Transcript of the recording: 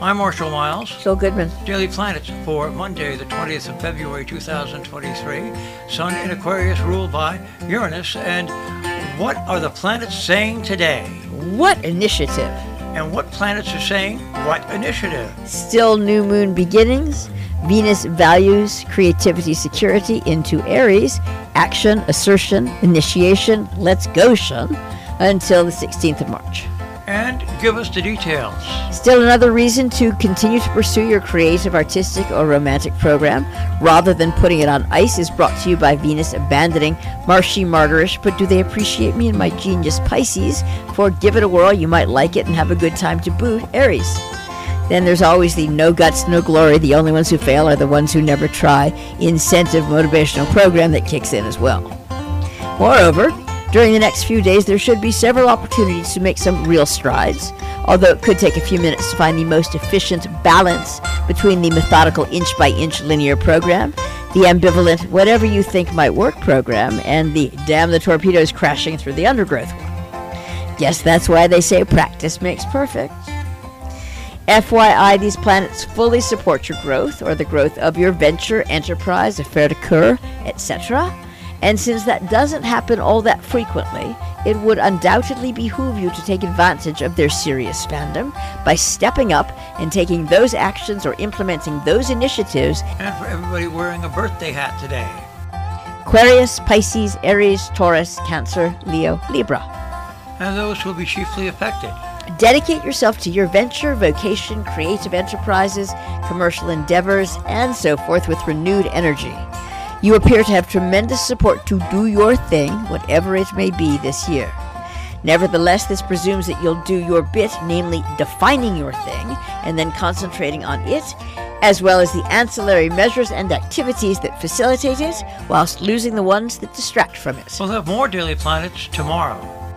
I'm Marshall Miles. Joel Goodman. Daily Planets for Monday, the 20th of February, 2023. Sun in Aquarius ruled by Uranus. And what are the planets saying today? What initiative? And what planets are saying what initiative? Still new moon beginnings. Venus values creativity, security into Aries. Action, assertion, initiation, let's go-shun until the 16th of March. And give us the details. Still another reason to continue to pursue your creative, artistic, or romantic program rather than putting it on ice is brought to you by Venus abandoning marshy martyrish, but do they appreciate me and my genius Pisces for give it a whirl, you might like it and have a good time to boot Aries. Then there's always the no guts, no glory, the only ones who fail are the ones who never try incentive motivational program that kicks in as well. Moreover, during the next few days, there should be several opportunities to make some real strides, although it could take a few minutes to find the most efficient balance between the methodical inch-by-inch linear program, the ambivalent whatever you think might work program, and the damn the torpedoes crashing through the undergrowth one. Guess that's why they say practice makes perfect. FYI, these planets fully support your growth or the growth of your venture, enterprise, affaire de coeur, etc., and since that doesn't happen all that frequently, it would undoubtedly behoove you to take advantage of their serious fandom by stepping up and taking those actions or implementing those initiatives. And for everybody wearing a birthday hat today. Aquarius, Pisces, Aries, Taurus, Cancer, Leo, Libra. And those will be chiefly affected. Dedicate yourself to your venture, vocation, creative enterprises, commercial endeavors, and so forth with renewed energy. You appear to have tremendous support to do your thing, whatever it may be this year. Nevertheless, this presumes that you'll do your bit, namely defining your thing, and then concentrating on it, as well as the ancillary measures and activities that facilitate it, whilst losing the ones that distract from it. We'll have more Daily Planets tomorrow.